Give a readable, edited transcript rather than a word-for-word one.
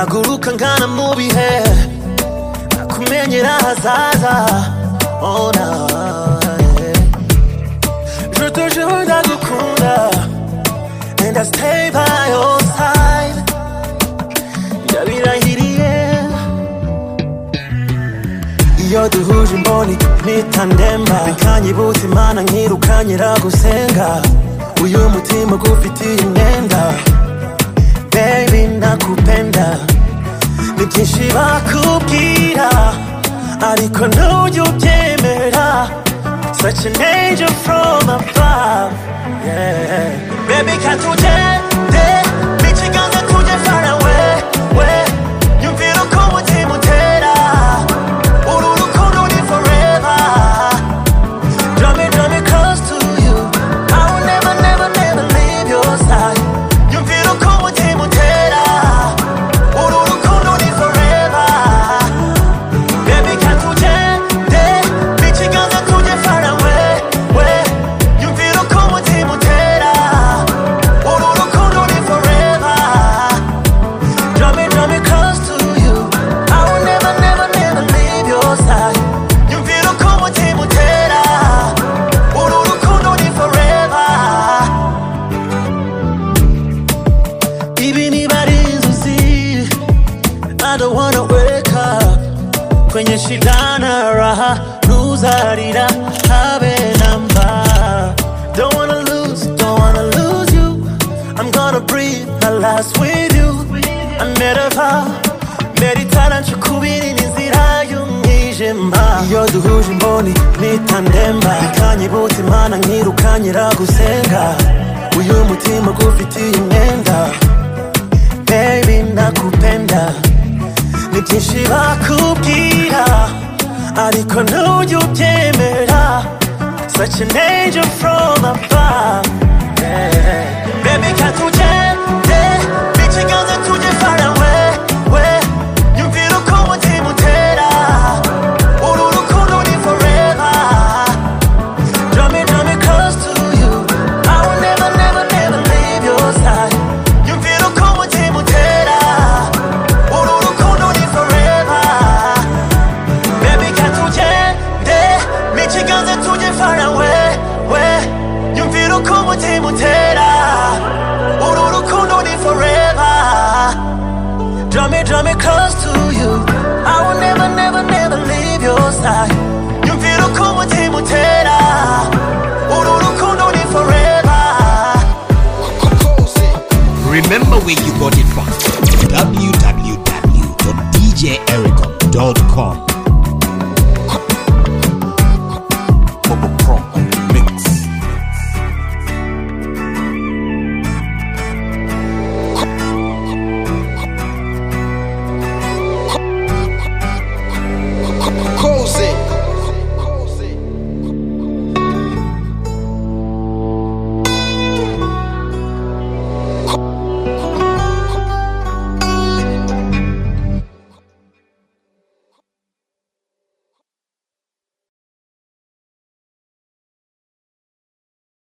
naguruka ngana mu bihe nakumenyera hazaza oh na je te jure ndagukunda and I stay by your side ndabirahiriye iyo duhuje imboni mpita ndemba bikanyibutsa imana nkirukanyira gusenga uyu mutima gufitiye imyenda baby nakupenda ni byinshi bakubwira ariko ntujya ubyemera such an angel from above yeah. Baby can't tugende n'ikiganza tujye far away we nyumvira uko umutima utera uru rukundo ni forever draw me close to you I will never never never leave your side nyumvira uko umutima utera uru rukundo ni forever baby can't tugende n'ikiganza tujye far away we nyumvira uko umutima utera uru rukundo ni forever draw me close to you I will never never never leave your side nyumvira uko umutima utera uru rukundo ni forever even if I inzuzi I don't wanna wake up kwenye shida na raha nuzarira habe namba don't wanna lose you I'm gonna breathe my last with you I made a vow meditara nshukubiri n'inzira y'umwijima iyo duhuje imboni mpita ndemba bikanyibutsa imana nkirukanyira gusenga uyu mutima gufitiye imyenda baby nakupenda ni byinshi bakubwira ariko ntujya ubyemera such an angel from above yeah. Baby can't tugende n'ikiganza tujye far away we nyumvira uko umutima utera uru rukundo ni forever draw me close to you I will never never never leave your side nyumvira uko umutima utera uru rukundo ni forever baby can't tugende n'ikiganza tujye far away we nyumvira uko umutima utera uru rukundo ni forever draw me close to you I will never never never leave your side nyumvira uko umutima utera uru rukundo ni forever Remember where you got it from. www.djericom.com